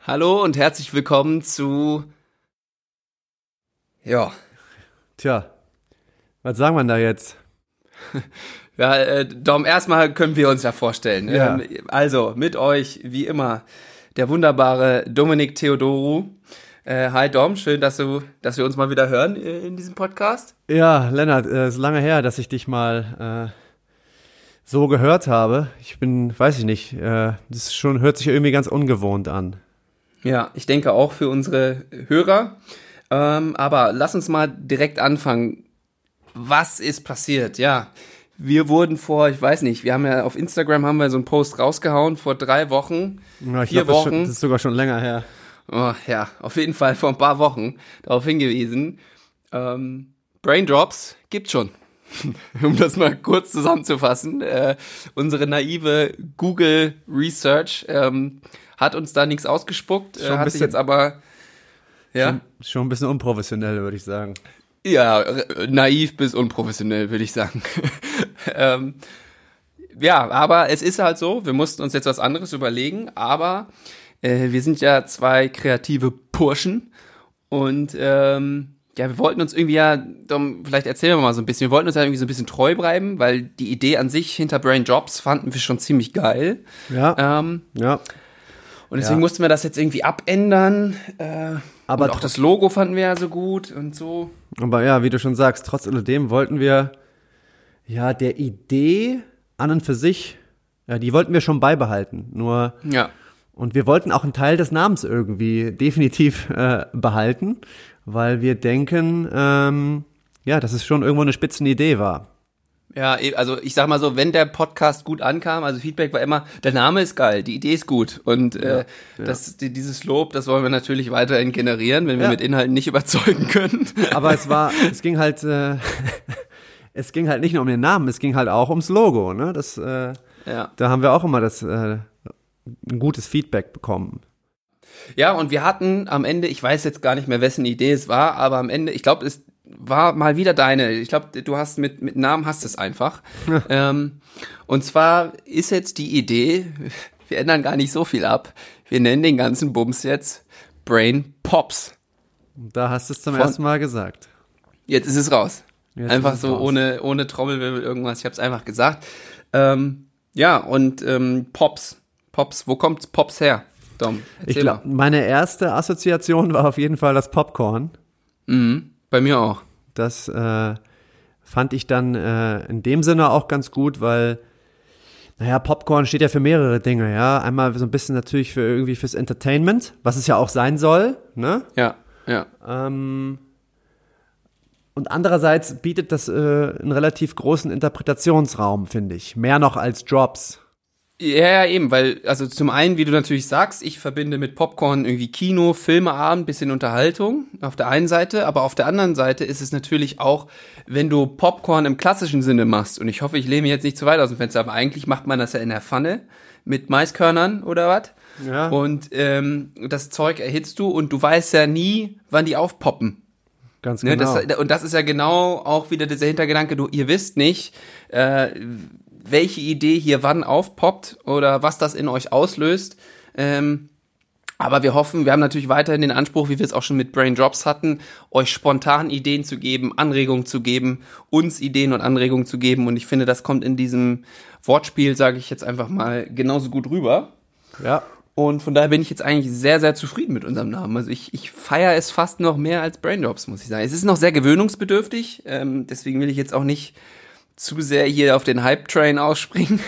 Hallo und herzlich willkommen zu... Ja. Tja, was sagen wir da jetzt? Ja, Dom, erstmal können wir uns ja vorstellen. Ja. Also, mit euch, wie immer, der wunderbare Dominik Theodoru. Hi Dom, schön, dass wir uns mal wieder hören in diesem Podcast. Ja, Lennart, ist lange her, dass ich dich mal so gehört habe. Weiß ich nicht, hört sich irgendwie ganz ungewohnt an. Ja, ich denke auch für unsere Hörer. Aber lass uns mal direkt anfangen. Was ist passiert? Ja, wir wurden wir haben ja auf Instagram so einen Post rausgehauen vor 3 Wochen, Ja, ich 4 glaub, Wochen. das ist sogar schon länger her. Oh, ja, auf jeden Fall vor ein paar Wochen darauf hingewiesen. Braindrops gibt's schon. Um das mal kurz zusammenzufassen. Unsere naive Google Research hat uns da nichts ausgespuckt, hat sich jetzt aber Schon ein bisschen unprofessionell, würde ich sagen. Ja, naiv bis unprofessionell, würde ich sagen. Ja, aber es ist halt so, wir mussten uns jetzt was anderes überlegen, aber wir sind ja 2 kreative Burschen und wir wollten uns irgendwie Dom, vielleicht erzählen wir mal so ein bisschen, wir wollten uns ja irgendwie so ein bisschen treu bleiben, weil die Idee an sich hinter Braindrops fanden wir schon ziemlich geil. Ja, ja. Und deswegen mussten wir das jetzt irgendwie abändern. Aber und auch das Logo fanden wir ja so gut und so. Aber ja, wie du schon sagst, trotz alledem wollten wir der Idee an und für sich, die wollten wir schon beibehalten. Und wir wollten auch einen Teil des Namens irgendwie definitiv behalten, weil wir denken, dass es schon irgendwo eine Spitzenidee war. Ja, also ich sag mal so, wenn der Podcast gut ankam, also Feedback war immer, der Name ist geil, die Idee ist gut und dieses Lob, das wollen wir natürlich weiterhin generieren, wenn wir mit Inhalten nicht überzeugen können. Aber es ging halt nicht nur um den Namen, es ging halt auch ums Logo, ne? Da haben wir auch immer ein gutes Feedback bekommen. Ja, und wir hatten am Ende, ich weiß jetzt gar nicht mehr, wessen Idee es war, aber am Ende, ich glaube, es war mal wieder deine. Ich glaube, du hast mit Namen hast es einfach. Und zwar ist jetzt die Idee, wir ändern gar nicht so viel ab. Wir nennen den ganzen Bums jetzt Brain Pops. Da hast du es zum ersten Mal gesagt. Jetzt ist es raus. Einfach so raus. ohne Trommelwirbel irgendwas. Ich habe es einfach gesagt. Pops. Pops, wo kommt Pops her? Dom, ich glaube, meine erste Assoziation war auf jeden Fall das Popcorn. Mhm, bei mir auch. Das fand ich dann in dem Sinne auch ganz gut, weil, Popcorn steht ja für mehrere Dinge, ja. Einmal so ein bisschen natürlich fürs Entertainment, was es ja auch sein soll, ne? Ja. Und andererseits bietet das einen relativ großen Interpretationsraum, finde ich. Mehr noch als Drops. Ja, eben, weil, also zum einen, wie du natürlich sagst, ich verbinde mit Popcorn irgendwie Kino, Filmeabend, bisschen Unterhaltung auf der einen Seite, aber auf der anderen Seite ist es natürlich auch, wenn du Popcorn im klassischen Sinne machst, und ich hoffe, ich lehne mich jetzt nicht zu weit aus dem Fenster, aber eigentlich macht man das ja in der Pfanne mit Maiskörnern oder was? Ja. Und das Zeug erhitzt du und du weißt ja nie, wann die aufpoppen. Ganz genau. Und das ist ja genau auch wieder dieser Hintergedanke, ihr wisst nicht, welche Idee hier wann aufpoppt oder was das in euch auslöst. Aber wir hoffen, wir haben natürlich weiterhin den Anspruch, wie wir es auch schon mit Braindrops hatten, euch spontan Ideen zu geben, Anregungen zu geben, uns Ideen und Anregungen zu geben. Und ich finde, das kommt in diesem Wortspiel, sage ich jetzt einfach mal, genauso gut rüber. Ja. Und von daher bin ich jetzt eigentlich sehr, sehr zufrieden mit unserem Namen. Also ich feiere es fast noch mehr als Braindrops, muss ich sagen. Es ist noch sehr gewöhnungsbedürftig, deswegen will ich jetzt auch nicht zu sehr hier auf den Hype-Train ausspringen.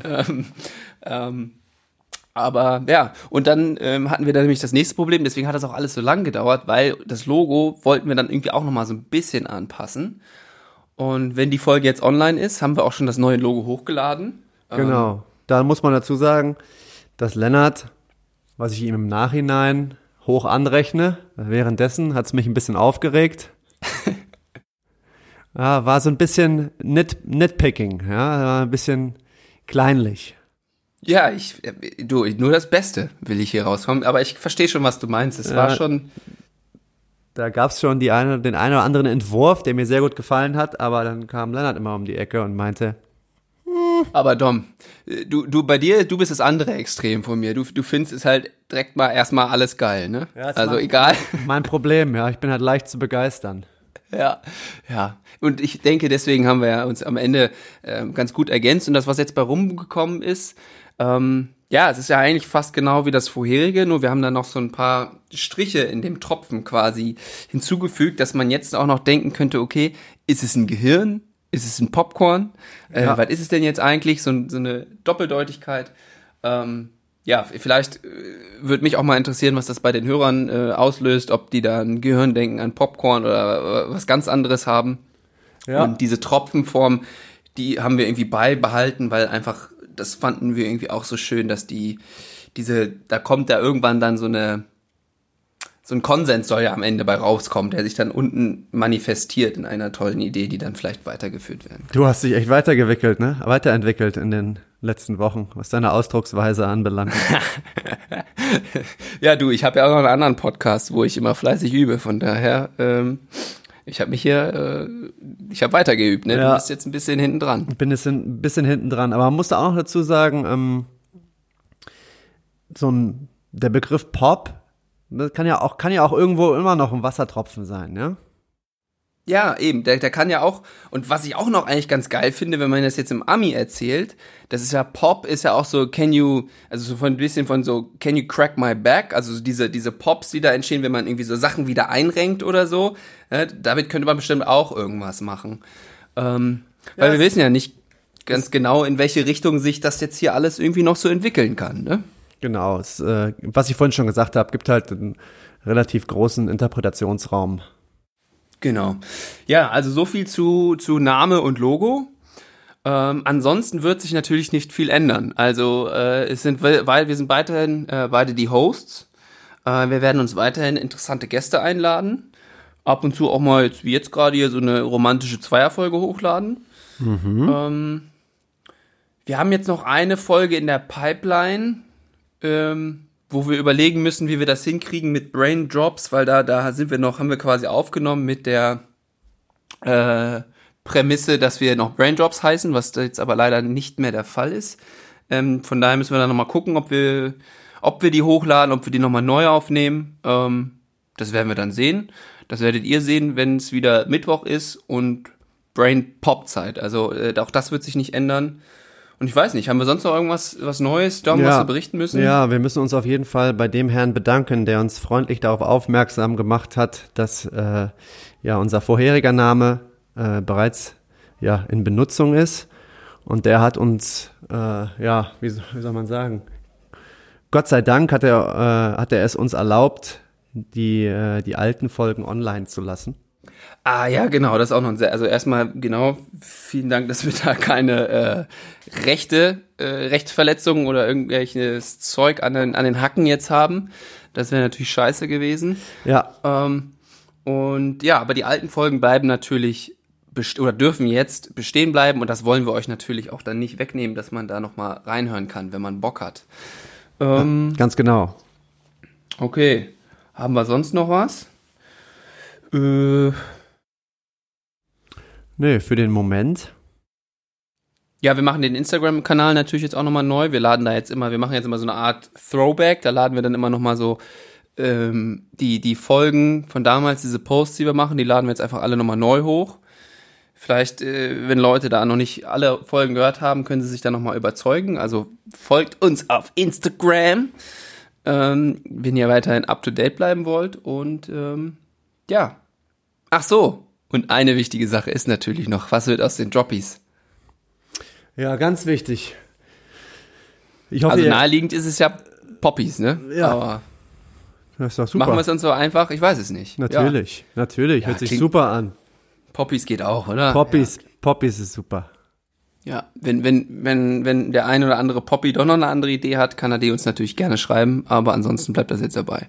Aber ja, und dann hatten wir da nämlich das nächste Problem, deswegen hat das auch alles so lang gedauert, weil das Logo wollten wir dann irgendwie auch nochmal so ein bisschen anpassen. Und wenn die Folge jetzt online ist, haben wir auch schon das neue Logo hochgeladen. Genau. Da muss man dazu sagen, dass Lennart, was ich ihm im Nachhinein hoch anrechne, währenddessen hat es mich ein bisschen aufgeregt. War so ein bisschen nitpicking, war ein bisschen kleinlich. Ja, nur das Beste will ich hier rauskommen, aber ich verstehe schon, was du meinst. Es war schon. Da gab es schon den einen oder anderen Entwurf, der mir sehr gut gefallen hat, aber dann kam Lennart immer um die Ecke und meinte, Aber Dom, du bist das andere Extrem von mir. Du findest es halt direkt mal erstmal alles geil, ne? Ja, also egal. Mein Problem, ja. Ich bin halt leicht zu begeistern. Ja. Und ich denke, deswegen haben wir ja uns am Ende ganz gut ergänzt. Und das, was jetzt bei rumgekommen ist, es ist ja eigentlich fast genau wie das vorherige, nur wir haben da noch so ein paar Striche in dem Tropfen quasi hinzugefügt, dass man jetzt auch noch denken könnte, okay, ist es ein Gehirn? Ist es ein Popcorn? Was ist es denn jetzt eigentlich? So eine Doppeldeutigkeit. Vielleicht würde mich auch mal interessieren, was das bei den Hörern auslöst, ob die da ein Gehirn denken an Popcorn oder was ganz anderes haben. Ja. Und diese Tropfenform, die haben wir irgendwie beibehalten, weil einfach, das fanden wir irgendwie auch so schön, dass da kommt da irgendwann dann so ein Konsens soll ja am Ende bei rauskommen, der sich dann unten manifestiert in einer tollen Idee, die dann vielleicht weitergeführt werden kann. Du hast dich echt weiterentwickelt in den letzten Wochen, was deine Ausdrucksweise anbelangt. Ja, ich habe ja auch noch einen anderen Podcast, wo ich immer fleißig übe, von daher, ich habe weitergeübt, ne? Ja. Du bist jetzt ein bisschen hinten dran. Ich bin ein bisschen hinten dran, aber man muss da auch noch dazu sagen, der Begriff Pop, das kann ja auch irgendwo immer noch ein Wassertropfen sein, ja? Ja, eben, der kann ja auch, und was ich auch noch eigentlich ganz geil finde, wenn man das jetzt im Ami erzählt, das ist ja, Pop ist ja auch so, can you crack my back, also diese Pops, die da entstehen, wenn man irgendwie so Sachen wieder einrenkt oder so, damit könnte man bestimmt auch irgendwas machen. Weil wir wissen ja nicht ganz genau, in welche Richtung sich das jetzt hier alles irgendwie noch so entwickeln kann, ne? Genau, was ich vorhin schon gesagt habe, gibt halt einen relativ großen Interpretationsraum. Genau. Ja, also so viel zu Name und Logo. Ansonsten wird sich natürlich nicht viel ändern. Also wir sind weiterhin beide die Hosts. Wir werden uns weiterhin interessante Gäste einladen. Ab und zu auch mal, wie jetzt gerade hier, so eine romantische Zweierfolge hochladen. Mhm. Wir haben jetzt noch eine Folge in der Pipeline, wo wir überlegen müssen, wie wir das hinkriegen mit Braindrops, weil da haben wir quasi aufgenommen mit der Prämisse, dass wir noch Braindrops heißen, was jetzt aber leider nicht mehr der Fall ist. Von daher müssen wir dann nochmal gucken, ob wir die hochladen, ob wir die nochmal neu aufnehmen. Das werden wir dann sehen. Das werdet ihr sehen, wenn es wieder Mittwoch ist und Brain-Pop-Zeit. Also auch das wird sich nicht ändern. Und ich weiß nicht, haben wir sonst noch was Neues, was wir berichten müssen? Ja, wir müssen uns auf jeden Fall bei dem Herrn bedanken, der uns freundlich darauf aufmerksam gemacht hat, dass unser vorheriger Name bereits in Benutzung ist. Und der hat uns, wie soll man sagen, Gott sei Dank hat er es uns erlaubt, die alten Folgen online zu lassen. Ah ja, genau, das ist auch noch also erstmal genau, vielen Dank, dass wir da keine Rechtsverletzungen oder irgendwelches Zeug an den Hacken jetzt haben. Das wäre natürlich scheiße gewesen. Ja. Aber die alten Folgen bleiben natürlich dürfen jetzt bestehen bleiben und das wollen wir euch natürlich auch dann nicht wegnehmen, dass man da nochmal reinhören kann, wenn man Bock hat. Ganz genau. Okay, haben wir sonst noch was? Nee, für den Moment. Ja, wir machen den Instagram-Kanal natürlich jetzt auch nochmal neu. Wir machen jetzt immer so eine Art Throwback. Da laden wir dann immer nochmal so die Folgen von damals, diese Posts, die wir machen, die laden wir jetzt einfach alle nochmal neu hoch. Vielleicht, wenn Leute da noch nicht alle Folgen gehört haben, können sie sich da nochmal überzeugen. Also folgt uns auf Instagram, wenn ihr weiterhin up-to-date bleiben wollt. Und ja. Ach so. Und eine wichtige Sache ist natürlich noch, was wird aus den Droppies? Ja, ganz wichtig. Naheliegend ist es ja Poppies, ne? Ja. Aber das ist doch super. machen wir es uns so einfach? Ich weiß es nicht. Natürlich. Hört sich super an. Poppies geht auch, oder? Poppies ist super. Ja, wenn der ein oder andere Poppy doch noch eine andere Idee hat, kann er die uns natürlich gerne schreiben, aber ansonsten bleibt das jetzt dabei.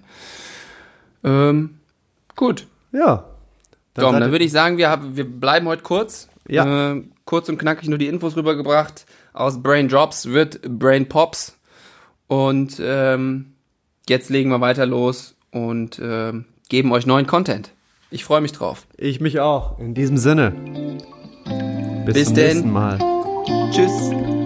Gut. Ja. Dann würde ich sagen, wir bleiben heute kurz. Ja. Kurz und knackig nur die Infos rübergebracht. Aus Brain Drops wird Brain Pops. Und jetzt legen wir weiter los und geben euch neuen Content. Ich freue mich drauf. Ich mich auch. In diesem Sinne. Bis zum denn. nächsten Mal. Tschüss.